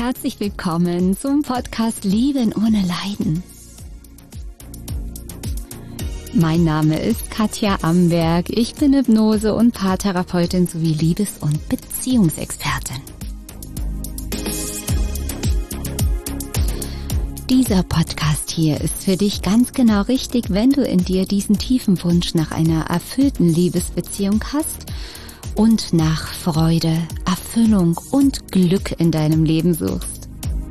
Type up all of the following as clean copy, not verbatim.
herzlich willkommen zum Podcast Leben ohne Leiden. Mein Name ist Katja Amberg, ich bin Hypnose- und Paartherapeutin sowie Liebes- und Beziehungsexpertin. Dieser Podcast hier ist für dich ganz genau richtig, wenn du in dir diesen tiefen Wunsch nach einer erfüllten Liebesbeziehung hast und nach Freude, Erfüllung und Glück in deinem Leben suchst.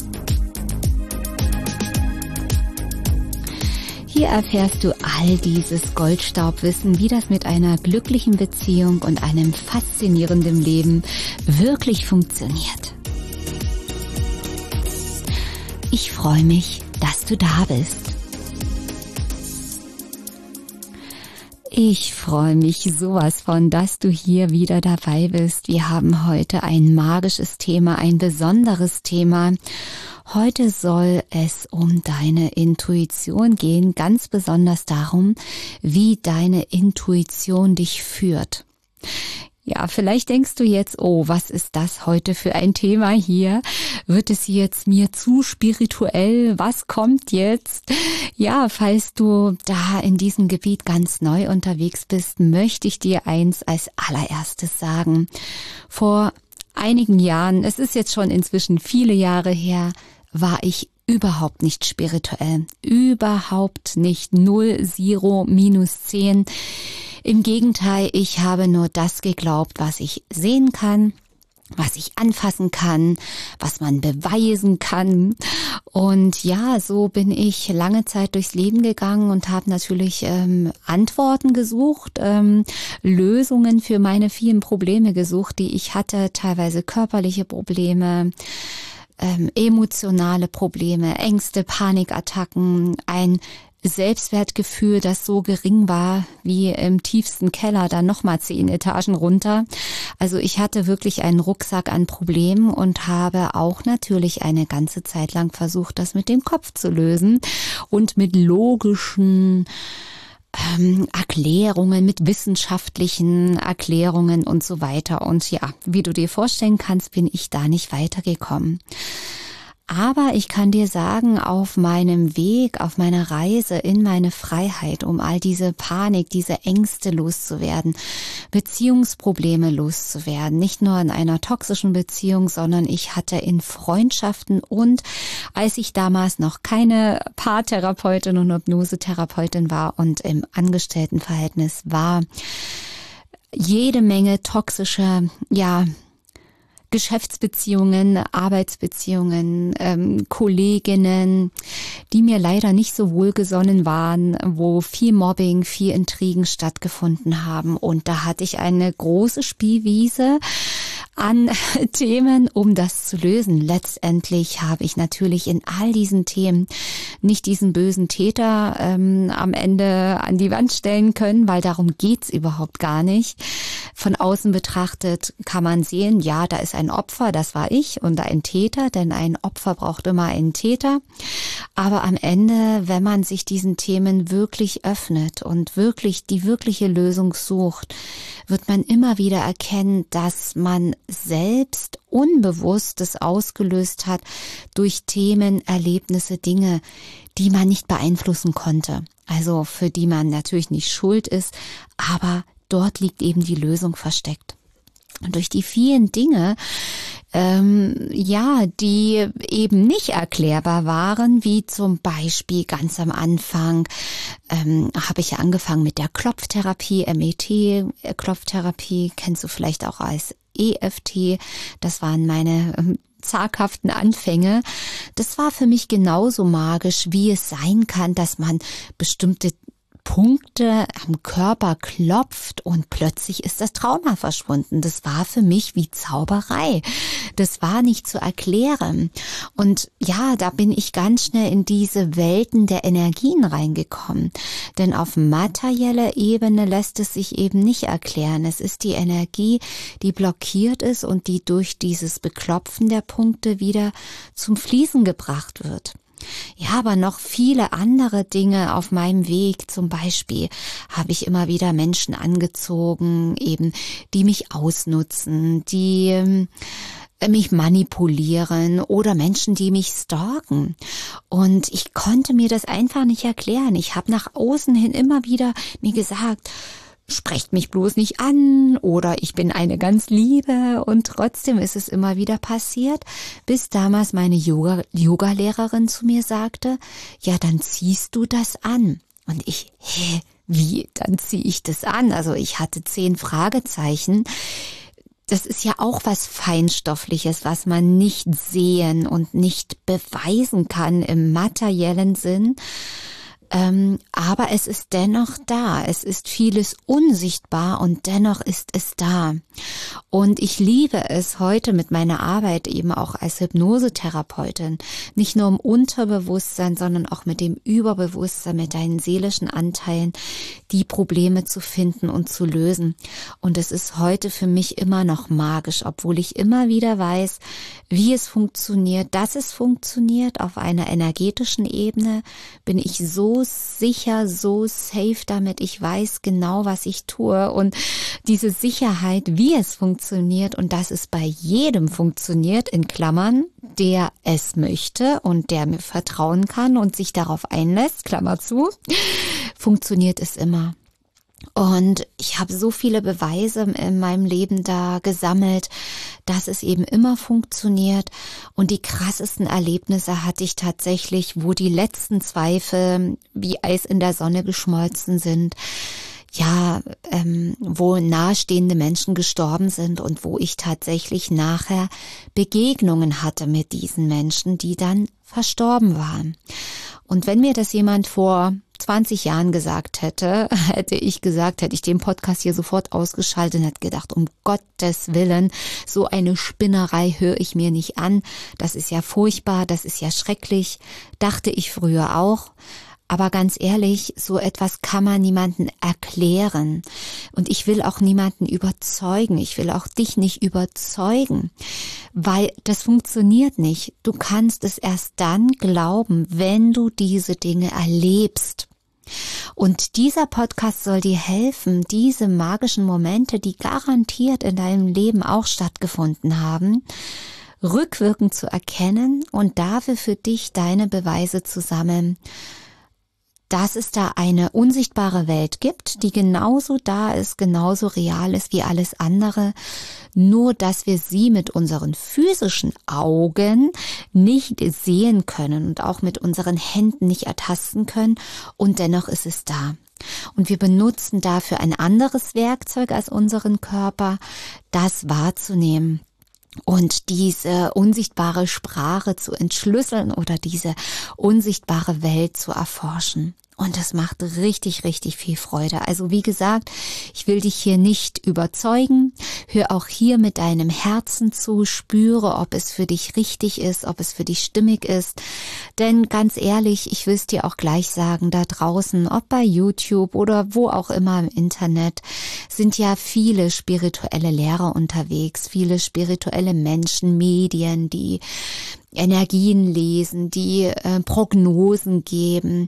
Hier erfährst du all dieses Goldstaubwissen, wie das mit einer glücklichen Beziehung und einem faszinierenden Leben wirklich funktioniert. Ich freue mich, dass du da bist. Ich freue mich sowas von, dass du hier wieder dabei bist. Wir haben heute ein magisches Thema, ein besonderes Thema. Heute soll es um deine Intuition gehen, ganz besonders darum, wie deine Intuition dich führt. Ja, vielleicht denkst du jetzt, oh, was ist das heute für ein Thema hier? Wird es jetzt mir zu spirituell? Was kommt jetzt? Ja, falls du da in diesem Gebiet ganz neu unterwegs bist, möchte ich dir eins als allererstes sagen. Vor einigen Jahren, es ist jetzt schon inzwischen viele Jahre her, war ich überhaupt nicht spirituell. Überhaupt nicht. 0, 0, -10. Im Gegenteil, ich habe nur das geglaubt, was ich sehen kann, was ich anfassen kann, was man beweisen kann. Und ja, so bin ich lange Zeit durchs Leben gegangen und habe natürlich Antworten gesucht, Lösungen für meine vielen Probleme gesucht, die ich hatte, teilweise körperliche Probleme, emotionale Probleme, Ängste, Panikattacken, ein Selbstwertgefühl, das so gering war wie im tiefsten Keller, dann nochmal 10 Etagen runter. Also ich hatte wirklich einen Rucksack an Problemen und habe auch natürlich eine ganze Zeit lang versucht, das mit dem Kopf zu lösen und mit logischen Erklärungen, mit wissenschaftlichen Erklärungen und so weiter. Und ja, wie du dir vorstellen kannst, bin ich da nicht weitergekommen. Aber ich kann dir sagen, auf meinem Weg, auf meiner Reise in meine Freiheit, um all diese Panik, diese Ängste loszuwerden, Beziehungsprobleme loszuwerden, nicht nur in einer toxischen Beziehung, sondern ich hatte in Freundschaften und als ich damals noch keine Paartherapeutin und Hypnosetherapeutin war und im Angestelltenverhältnis war, jede Menge toxische, Geschäftsbeziehungen, Arbeitsbeziehungen, Kolleginnen, die mir leider nicht so wohlgesonnen waren, wo viel Mobbing, viel Intrigen stattgefunden haben. Und da hatte ich eine große Spielwiese an Themen, um das zu lösen. Letztendlich habe ich natürlich in all diesen Themen nicht diesen bösen Täter am Ende an die Wand stellen können, weil darum geht's überhaupt gar nicht. Von außen betrachtet kann man sehen, ja, da ist ein Opfer, das war ich, und ein Täter, denn ein Opfer braucht immer einen Täter. Aber am Ende, wenn man sich diesen Themen wirklich öffnet und wirklich die wirkliche Lösung sucht, wird man immer wieder erkennen, dass man selbst Unbewusstes ausgelöst hat durch Themen, Erlebnisse, Dinge, die man nicht beeinflussen konnte. Also für die man natürlich nicht schuld ist, aber dort liegt eben die Lösung versteckt. Und durch die vielen Dinge, die eben nicht erklärbar waren, wie zum Beispiel ganz am Anfang, habe ich ja angefangen mit der Klopftherapie, MET-Klopftherapie, kennst du vielleicht auch als EFT, das waren meine zaghaften Anfänge. Das war für mich genauso magisch, wie es sein kann, dass man bestimmte Punkte am Körper klopft und plötzlich ist das Trauma verschwunden. Das war für mich wie Zauberei. Das war nicht zu erklären. Und ja, da bin ich ganz schnell in diese Welten der Energien reingekommen. Denn auf materieller Ebene lässt es sich eben nicht erklären. Es ist die Energie, die blockiert ist und die durch dieses Beklopfen der Punkte wieder zum Fließen gebracht wird. Ja, aber noch viele andere Dinge auf meinem Weg. Zum Beispiel habe ich immer wieder Menschen angezogen, eben, die mich ausnutzen, die mich manipulieren oder Menschen, die mich stalken. Und ich konnte mir das einfach nicht erklären. Ich habe nach außen hin immer wieder mir gesagt, sprecht mich bloß nicht an oder ich bin eine ganz Liebe, und trotzdem ist es immer wieder passiert, bis damals meine Yoga-Lehrerin zu mir sagte, ja, dann ziehst du das an. Und ich, wie, dann ziehe ich das an? Also ich hatte 10 Fragezeichen. Das ist ja auch was Feinstoffliches, was man nicht sehen und nicht beweisen kann im materiellen Sinn. Aber es ist dennoch da. Es ist vieles unsichtbar und dennoch ist es da. Und ich liebe es heute mit meiner Arbeit eben auch als Hypnosetherapeutin, nicht nur im Unterbewusstsein, sondern auch mit dem Überbewusstsein, mit deinen seelischen Anteilen, die Probleme zu finden und zu lösen. Und es ist heute für mich immer noch magisch, obwohl ich immer wieder weiß, wie es funktioniert, dass es funktioniert. Auf einer energetischen Ebene bin ich so sicher, so safe damit. Ich weiß genau, was ich tue, und diese Sicherheit, wie es funktioniert und dass es bei jedem funktioniert, in Klammern, der es möchte und der mir vertrauen kann und sich darauf einlässt, Klammer zu, funktioniert es immer. Und ich habe so viele Beweise in meinem Leben da gesammelt, dass es eben immer funktioniert. Und die krassesten Erlebnisse hatte ich tatsächlich, wo die letzten Zweifel wie Eis in der Sonne geschmolzen sind. Ja, wo nahestehende Menschen gestorben sind und wo ich tatsächlich nachher Begegnungen hatte mit diesen Menschen, die dann verstorben waren. Und wenn mir das jemand vor 20 Jahren gesagt hätte, hätte ich den Podcast hier sofort ausgeschaltet und hätte gedacht, um Gottes Willen, so eine Spinnerei höre ich mir nicht an. Das ist ja furchtbar, das ist ja schrecklich, dachte ich früher auch. Aber ganz ehrlich, so etwas kann man niemandem erklären. Und ich will auch niemanden überzeugen. Ich will auch dich nicht überzeugen, weil das funktioniert nicht. Du kannst es erst dann glauben, wenn du diese Dinge erlebst. Und dieser Podcast soll dir helfen, diese magischen Momente, die garantiert in deinem Leben auch stattgefunden haben, rückwirkend zu erkennen und dafür für dich deine Beweise zu sammeln, dass es da eine unsichtbare Welt gibt, die genauso da ist, genauso real ist wie alles andere, nur dass wir sie mit unseren physischen Augen nicht sehen können und auch mit unseren Händen nicht ertasten können, und dennoch ist es da. Und wir benutzen dafür ein anderes Werkzeug als unseren Körper, das wahrzunehmen. Und diese unsichtbare Sprache zu entschlüsseln oder diese unsichtbare Welt zu erforschen. Und das macht richtig, richtig viel Freude. Also wie gesagt, ich will dich hier nicht überzeugen. Hör auch hier mit deinem Herzen zu, spüre, ob es für dich richtig ist, ob es für dich stimmig ist. Denn ganz ehrlich, ich will es dir auch gleich sagen, da draußen, ob bei YouTube oder wo auch immer im Internet, sind ja viele spirituelle Lehrer unterwegs, viele spirituelle Menschen, Medien, die Energien lesen, die Prognosen geben.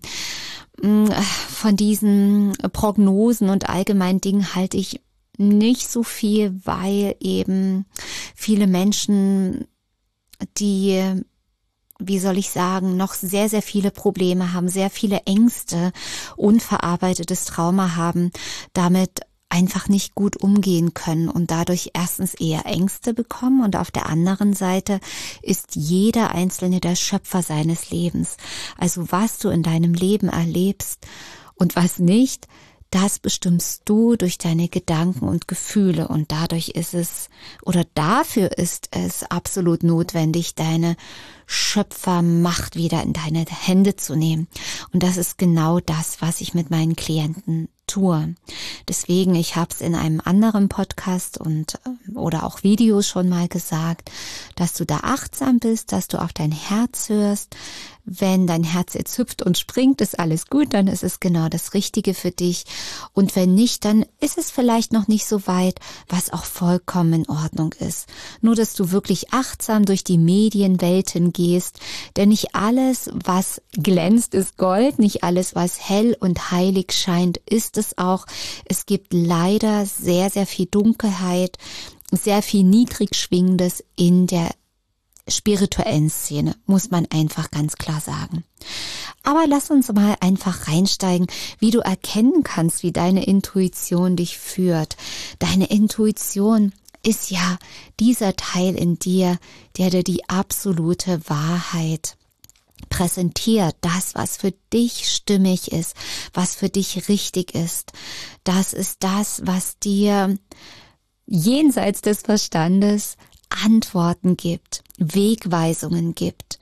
Von diesen Prognosen und allgemeinen Dingen halte ich nicht so viel, weil eben viele Menschen, die, wie soll ich sagen, noch sehr, sehr viele Probleme haben, sehr viele Ängste, unverarbeitetes Trauma haben, damit einfach nicht gut umgehen können und dadurch erstens eher Ängste bekommen, und auf der anderen Seite ist jeder Einzelne der Schöpfer seines Lebens. Also was du in deinem Leben erlebst und was nicht, das bestimmst du durch deine Gedanken und Gefühle, und dadurch ist es, oder dafür ist es absolut notwendig, deine Schöpfermacht wieder in deine Hände zu nehmen. Und das ist genau das, was ich mit meinen Klienten tue. Deswegen, ich habe es in einem anderen Podcast und oder auch Videos schon mal gesagt, dass du da achtsam bist, dass du auf dein Herz hörst. Wenn dein Herz jetzt hüpft und springt, ist alles gut, dann ist es genau das Richtige für dich. Und wenn nicht, dann ist es vielleicht noch nicht so weit, was auch vollkommen in Ordnung ist. Nur, dass du wirklich achtsam durch die Medienwelten gehst, denn nicht alles, was glänzt, ist Gold, nicht alles, was hell und heilig scheint, ist es auch. Es gibt leider sehr, sehr viel Dunkelheit. sehr viel niedrig Schwingendes in der spirituellen Szene, muss man einfach ganz klar sagen. Aber lass uns mal einfach reinsteigen, wie du erkennen kannst, wie deine Intuition dich führt. Deine Intuition ist ja dieser Teil in dir, der dir die absolute Wahrheit präsentiert, das, was für dich stimmig ist, was für dich richtig ist. Das ist das, was dir jenseits des Verstandes Antworten gibt, Wegweisungen gibt,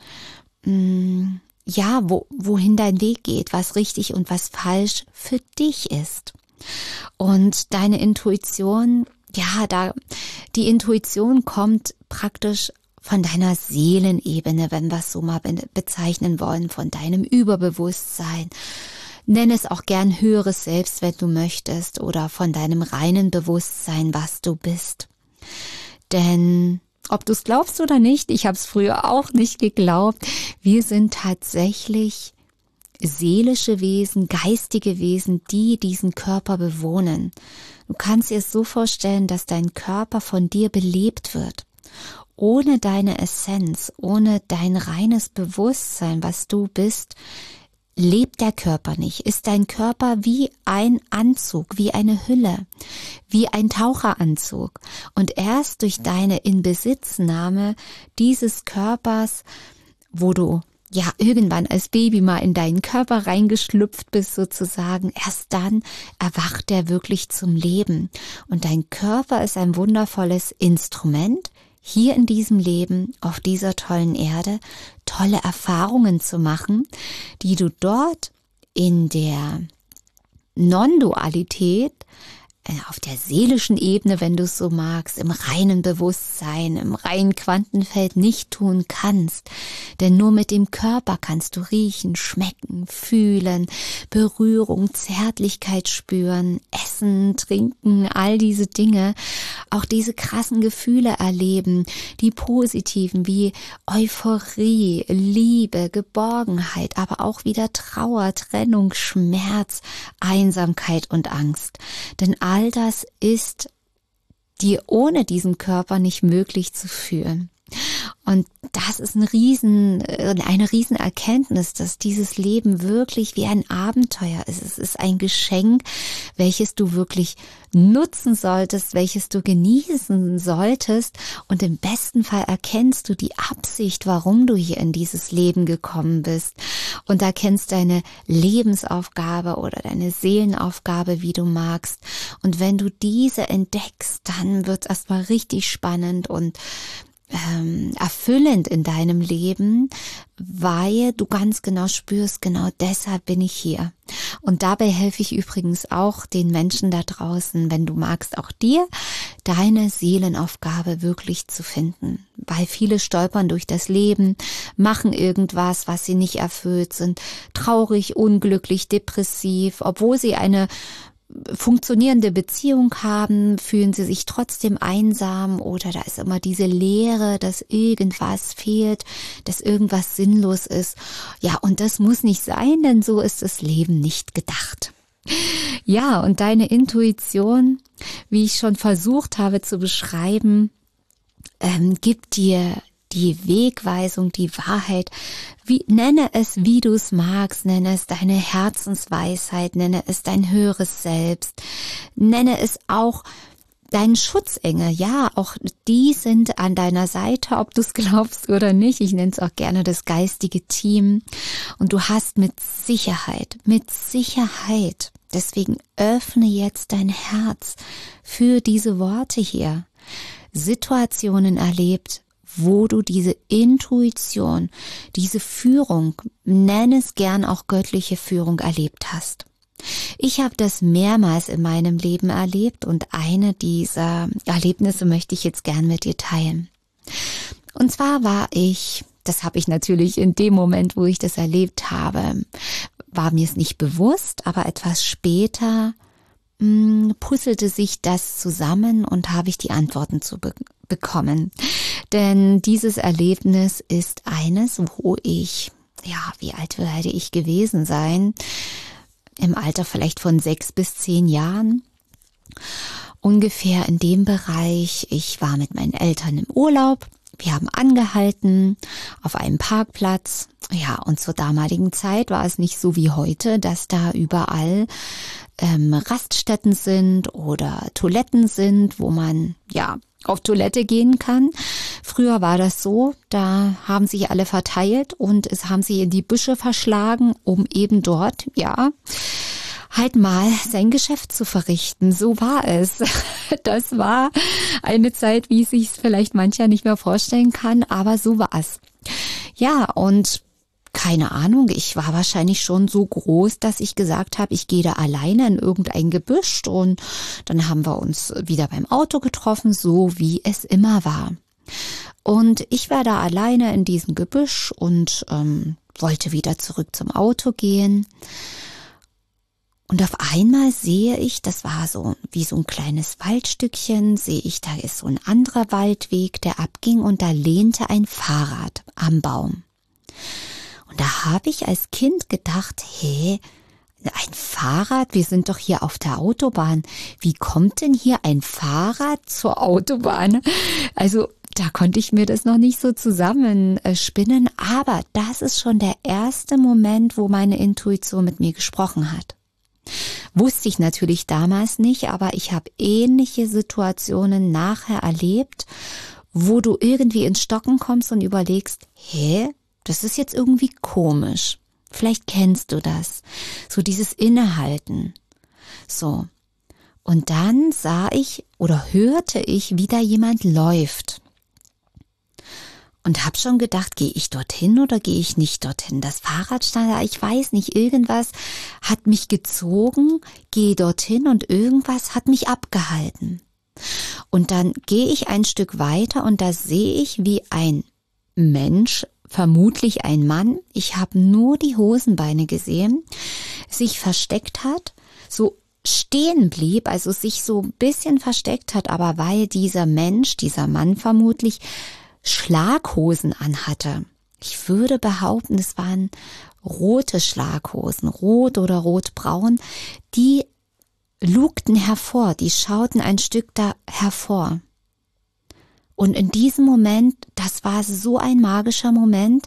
ja, wohin dein Weg geht, was richtig und was falsch für dich ist. Und deine Intuition, ja, die Intuition kommt praktisch von deiner Seelenebene, wenn wir es so mal bezeichnen wollen, von deinem Überbewusstsein. Nenn es auch gern höheres Selbst, wenn du möchtest, oder von deinem reinen Bewusstsein, was du bist. Denn ob du es glaubst oder nicht, ich habe es früher auch nicht geglaubt, wir sind tatsächlich seelische Wesen, geistige Wesen, die diesen Körper bewohnen. Du kannst dir es so vorstellen, dass dein Körper von dir belebt wird. Ohne deine Essenz, ohne dein reines Bewusstsein, was du bist, lebt der Körper nicht, ist dein Körper wie ein Anzug, wie eine Hülle, wie ein Taucheranzug. Und erst durch deine Inbesitznahme dieses Körpers, wo du ja irgendwann als Baby mal in deinen Körper reingeschlüpft bist sozusagen, erst dann erwacht der wirklich zum Leben. Und dein Körper ist ein wundervolles Instrument, hier in diesem Leben, auf dieser tollen Erde, tolle Erfahrungen zu machen, die du dort in der Non-Dualität, auf der seelischen Ebene, wenn du es so magst, im reinen Bewusstsein, im reinen Quantenfeld nicht tun kannst. Denn nur mit dem Körper kannst du riechen, schmecken, fühlen, Berührung, Zärtlichkeit spüren, essen, trinken, all diese Dinge, auch diese krassen Gefühle erleben, die positiven wie Euphorie, Liebe, Geborgenheit, aber auch wieder Trauer, Trennung, Schmerz, Einsamkeit und Angst. Denn all das ist dir ohne diesen Körper nicht möglich zu fühlen. Und das ist eine Riesenerkenntnis, dass dieses Leben wirklich wie ein Abenteuer ist. Es ist ein Geschenk, welches du wirklich nutzen solltest, welches du genießen solltest. Und im besten Fall erkennst du die Absicht, warum du hier in dieses Leben gekommen bist. Und erkennst deine Lebensaufgabe oder deine Seelenaufgabe, wie du magst. Und wenn du diese entdeckst, dann wird es erstmal richtig spannend und erfüllend in deinem Leben, weil du ganz genau spürst, genau deshalb bin ich hier. Und dabei helfe ich übrigens auch den Menschen da draußen, wenn du magst, auch dir, deine Seelenaufgabe wirklich zu finden. Weil viele stolpern durch das Leben, machen irgendwas, was sie nicht erfüllt sind, traurig, unglücklich, depressiv, obwohl sie eine funktionierende Beziehung haben, fühlen sie sich trotzdem einsam oder da ist immer diese Leere, dass irgendwas fehlt, dass irgendwas sinnlos ist. Ja, und das muss nicht sein, denn so ist das Leben nicht gedacht. Ja, und deine Intuition, wie ich schon versucht habe zu beschreiben, gibt dir die Wegweisung, die Wahrheit, nenne es, wie du es magst, nenne es deine Herzensweisheit, nenne es dein höheres Selbst, nenne es auch deinen Schutzengel, ja, auch die sind an deiner Seite, ob du es glaubst oder nicht, ich nenne es auch gerne das geistige Team und du hast mit Sicherheit, deswegen öffne jetzt dein Herz für diese Worte hier, Situationen erlebt, wo du diese Intuition, diese Führung, nenn es gern auch göttliche Führung erlebt hast. Ich habe das mehrmals in meinem Leben erlebt und eine dieser Erlebnisse möchte ich jetzt gern mit dir teilen. Und zwar das habe ich natürlich in dem Moment, wo ich das erlebt habe, war mir es nicht bewusst, aber etwas später puzzelte sich das zusammen und habe ich die Antworten zu bekommen. Denn dieses Erlebnis ist eines, wo ich, ja, wie alt werde ich gewesen sein? Im Alter vielleicht von 6 bis 10 Jahren. ungefähr in dem Bereich. Ich war mit meinen Eltern im Urlaub. Wir haben angehalten auf einem Parkplatz. Ja, und zur damaligen Zeit war es nicht so wie heute, dass da überall Raststätten sind oder Toiletten sind, wo man ja auf Toilette gehen kann. Früher war das so, da haben sich alle verteilt und es haben sie in die Büsche verschlagen, um eben dort, ja, halt mal sein Geschäft zu verrichten. So war es. Das war eine Zeit, wie sich vielleicht mancher nicht mehr vorstellen kann, aber so war es. Ja, und keine Ahnung, ich war wahrscheinlich schon so groß, dass ich gesagt habe, ich gehe da alleine in irgendein Gebüsch und dann haben wir uns wieder beim Auto getroffen, so wie es immer war. Und ich war da alleine in diesem Gebüsch und wollte wieder zurück zum Auto gehen. Und auf einmal sehe ich, das war so wie so ein kleines Waldstückchen, sehe ich, da ist so ein anderer Waldweg, der abging und da lehnte ein Fahrrad am Baum. Und da habe ich als Kind gedacht, ein Fahrrad? Wir sind doch hier auf der Autobahn. Wie kommt denn hier ein Fahrrad zur Autobahn? Also da konnte ich mir das noch nicht so zusammenspinnen, aber das ist schon der erste Moment, wo meine Intuition mit mir gesprochen hat. Wusste ich natürlich damals nicht, aber ich habe ähnliche Situationen nachher erlebt, wo du irgendwie ins Stocken kommst und überlegst, das ist jetzt irgendwie komisch. Vielleicht kennst du das. So dieses Innehalten. So. Und dann sah ich oder hörte ich, wie da jemand läuft. Und habe schon gedacht, gehe ich dorthin oder gehe ich nicht dorthin? Das Fahrrad stand da, ich weiß nicht, irgendwas hat mich gezogen, gehe dorthin und irgendwas hat mich abgehalten. Und dann gehe ich ein Stück weiter und da sehe ich, wie ein Mensch, vermutlich ein Mann, ich habe nur die Hosenbeine gesehen, sich versteckt hat, so stehen blieb, also sich so ein bisschen versteckt hat, aber weil dieser Mensch, dieser Mann vermutlich Schlaghosen anhatte. Ich würde behaupten, es waren rote Schlaghosen, rot oder rotbraun, die lugten hervor, die schauten ein Stück da hervor. Und in diesem Moment, das war so ein magischer Moment.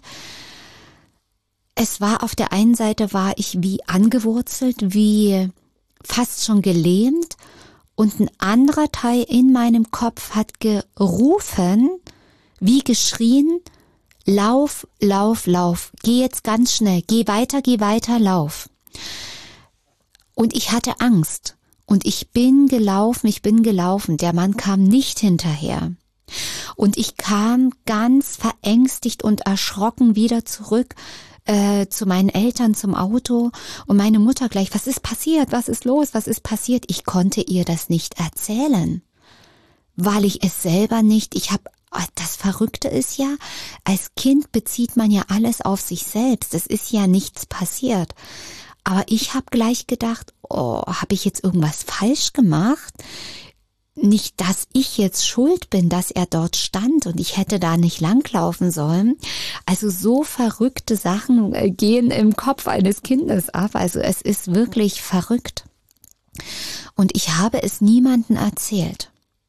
Es war auf der einen Seite war ich wie angewurzelt, wie fast schon gelähmt und ein anderer Teil in meinem Kopf hat gerufen, wie geschrien, lauf, lauf, lauf, geh jetzt ganz schnell, geh weiter, lauf. Und ich hatte Angst und ich bin gelaufen, der Mann kam nicht hinterher. Und ich kam ganz verängstigt und erschrocken wieder zurück zu meinen Eltern zum Auto und meine Mutter gleich, was ist passiert, was ist los, was ist passiert? Ich konnte ihr das nicht erzählen, weil ich es selber nicht, das Verrückte ist ja, als Kind bezieht man ja alles auf sich selbst, es ist ja nichts passiert. Aber ich habe gleich gedacht, habe ich jetzt irgendwas falsch gemacht? Nicht, dass ich jetzt schuld bin, dass er dort stand und ich hätte da nicht langlaufen sollen. Also so verrückte Sachen gehen im Kopf eines Kindes ab. Also es ist wirklich verrückt. Und ich habe es niemandem erzählt.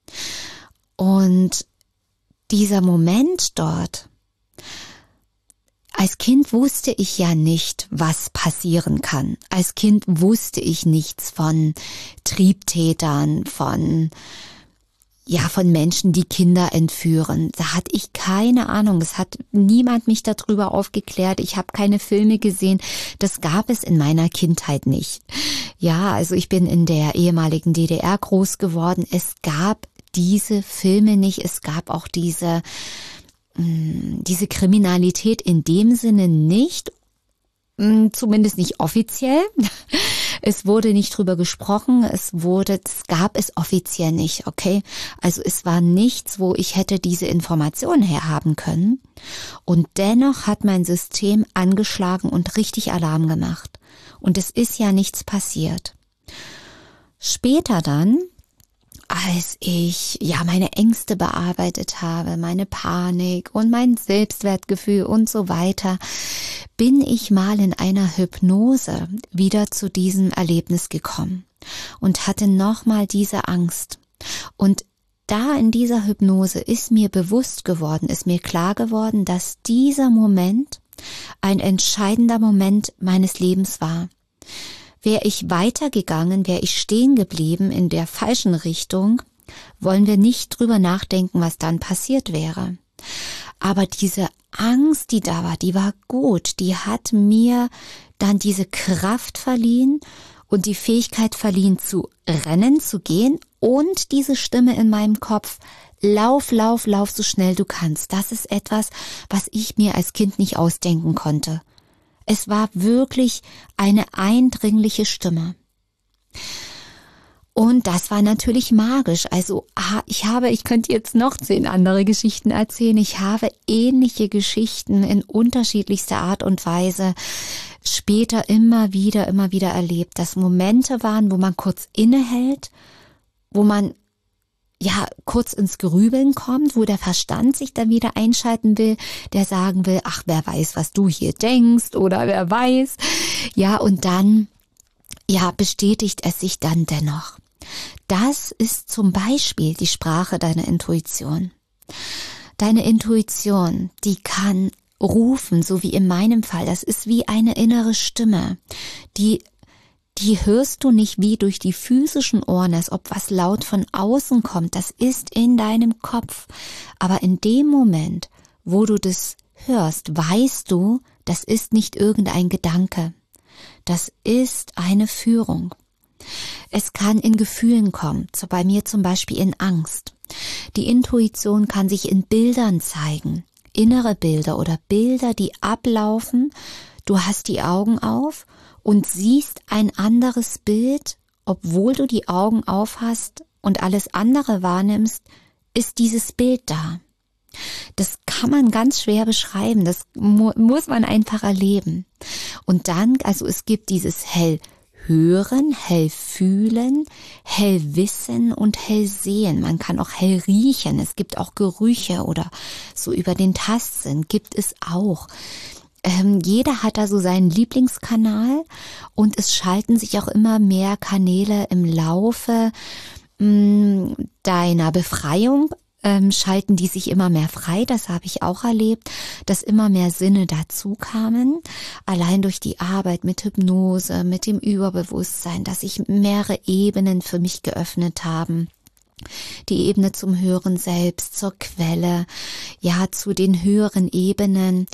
Und dieser Moment dort, als Kind wusste ich ja nicht, was passieren kann. Als Kind wusste ich nichts von Triebtätern, von Menschen, die Kinder entführen. Da hatte ich keine Ahnung. Es hat niemand mich darüber aufgeklärt. Ich habe keine Filme gesehen. Das gab es in meiner Kindheit nicht. Ja, also ich bin in der ehemaligen DDR groß geworden. Es gab diese Filme nicht. Es gab auch diese Kriminalität in dem Sinne nicht, zumindest nicht offiziell. Es wurde nicht drüber gesprochen, es gab es offiziell nicht, okay? Also es war nichts, wo ich hätte diese Informationen herhaben können. Und dennoch hat mein System angeschlagen und richtig Alarm gemacht. Und es ist ja nichts passiert. Später dann, als ich meine Ängste bearbeitet habe, meine Panik und mein Selbstwertgefühl und so weiter, bin ich mal in einer Hypnose wieder zu diesem Erlebnis gekommen und hatte nochmal diese Angst. Und da in dieser Hypnose ist mir bewusst geworden, ist mir klar geworden, dass dieser Moment ein entscheidender Moment meines Lebens war. Wäre ich weitergegangen, wäre ich stehen geblieben in der falschen Richtung, wollen wir nicht drüber nachdenken, was dann passiert wäre. Aber diese Angst, die da war, die war gut. Die hat mir dann diese Kraft verliehen und die Fähigkeit verliehen zu rennen, zu gehen und diese Stimme in meinem Kopf, lauf, lauf, lauf so schnell du kannst. Das ist etwas, was ich mir als Kind nicht ausdenken konnte. Es war wirklich eine eindringliche Stimme. Und das war natürlich magisch. Also ich könnte jetzt noch 10 andere Geschichten erzählen. Ich habe ähnliche Geschichten in unterschiedlichster Art und Weise später immer wieder erlebt, dass Momente waren, wo man kurz innehält, wo man kurz ins Grübeln kommt, wo der Verstand sich dann wieder einschalten will, der sagen will, ach, wer weiß, was du hier denkst oder wer weiß. Ja, und dann bestätigt es sich dann dennoch. Das ist zum Beispiel die Sprache deiner Intuition. Deine Intuition, die kann rufen, so wie in meinem Fall. Das ist wie eine innere Stimme, die hörst du nicht wie durch die physischen Ohren, als ob was laut von außen kommt. Das ist in deinem Kopf. Aber in dem Moment, wo du das hörst, weißt du, das ist nicht irgendein Gedanke. Das ist eine Führung. Es kann in Gefühlen kommen, so bei mir zum Beispiel in Angst. Die Intuition kann sich in Bildern zeigen, innere Bilder oder Bilder, die ablaufen. Du hast die Augen auf und siehst ein anderes Bild, obwohl du die Augen auf hast und alles andere wahrnimmst, ist dieses Bild da. Das kann man ganz schwer beschreiben, das muss man einfach erleben. Und dann, also es gibt dieses Hellhören, Hellfühlen, Hellwissen und Hellsehen. Man kann auch hell riechen, es gibt auch Gerüche oder so über den Tastsinn gibt es auch. Jeder hat da so seinen Lieblingskanal und es schalten sich auch immer mehr Kanäle im Laufe deiner Befreiung, schalten die sich immer mehr frei. Das habe ich auch erlebt, dass immer mehr Sinne dazu kamen. Allein durch die Arbeit mit Hypnose, mit dem Überbewusstsein, dass sich mehrere Ebenen für mich geöffnet haben. Die Ebene zum höheren Selbst, zur Quelle, ja, zu den höheren Ebenen.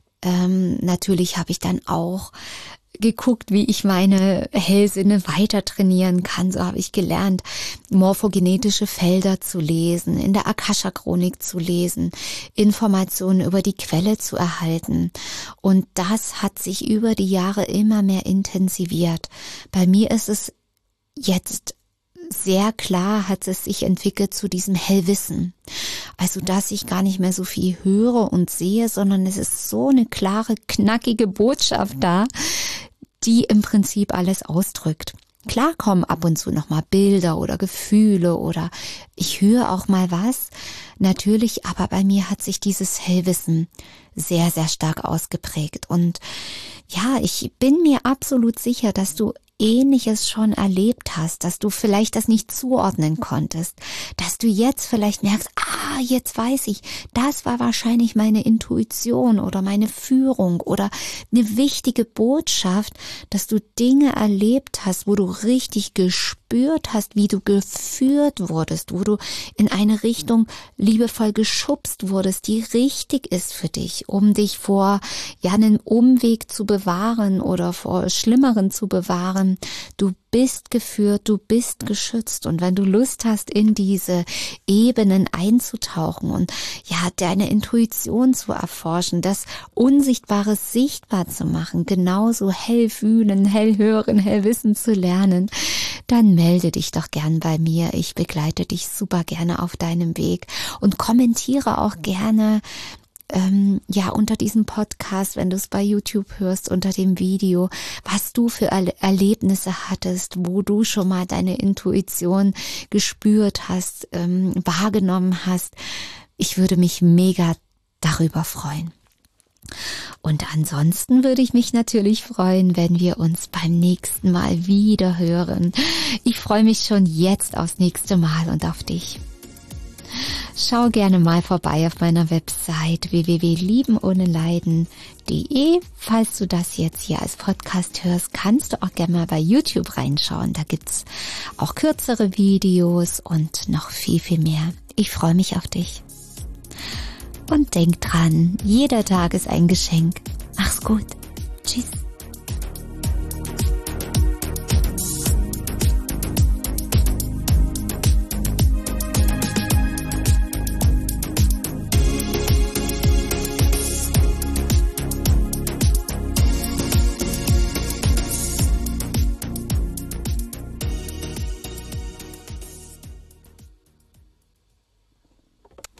Natürlich habe ich dann auch geguckt, wie ich meine Hellsinne weiter trainieren kann. So habe ich gelernt, morphogenetische Felder zu lesen, in der Akasha-Chronik zu lesen, Informationen über die Quelle zu erhalten. Und das hat sich über die Jahre immer mehr intensiviert. Bei mir ist es jetzt sehr klar, hat es sich entwickelt zu diesem Hellwissen. Also, dass ich gar nicht mehr so viel höre und sehe, sondern es ist so eine klare, knackige Botschaft da, die im Prinzip alles ausdrückt. Klar kommen ab und zu nochmal Bilder oder Gefühle oder ich höre auch mal was. Natürlich, aber bei mir hat sich dieses Hellwissen sehr, sehr stark ausgeprägt. Und ja, ich bin mir absolut sicher, dass du Ähnliches schon erlebt hast, dass du vielleicht das nicht zuordnen konntest, dass du jetzt vielleicht merkst, jetzt weiß ich, das war wahrscheinlich meine Intuition oder meine Führung oder eine wichtige Botschaft, dass du Dinge erlebt hast, wo du richtig gespürt hast, wie du geführt wurdest, wo du in eine Richtung liebevoll geschubst wurdest, die richtig ist für dich, um dich vor einem Umweg zu bewahren oder vor Schlimmeren zu bewahren. Du bist geführt, du bist geschützt und wenn du Lust hast, in diese Ebenen einzutauchen und deine Intuition zu erforschen, das Unsichtbare sichtbar zu machen, genauso hell fühlen, hell hören, hell wissen zu lernen, dann melde dich doch gern bei mir. Ich begleite dich super gerne auf deinem Weg und kommentiere auch gerne unter diesem Podcast, wenn du es bei YouTube hörst, unter dem Video, was du für Erlebnisse hattest, wo du schon mal deine Intuition gespürt hast, wahrgenommen hast. Ich würde mich mega darüber freuen. Und ansonsten würde ich mich natürlich freuen, wenn wir uns beim nächsten Mal wieder hören. Ich freue mich schon jetzt aufs nächste Mal und auf dich. Schau gerne mal vorbei auf meiner Website www.liebenohneleiden.de. Falls du das jetzt hier als Podcast hörst, kannst du auch gerne mal bei YouTube reinschauen. Da gibt's auch kürzere Videos und noch viel, viel mehr. Ich freue mich auf dich. Und denk dran, jeder Tag ist ein Geschenk. Mach's gut. Tschüss.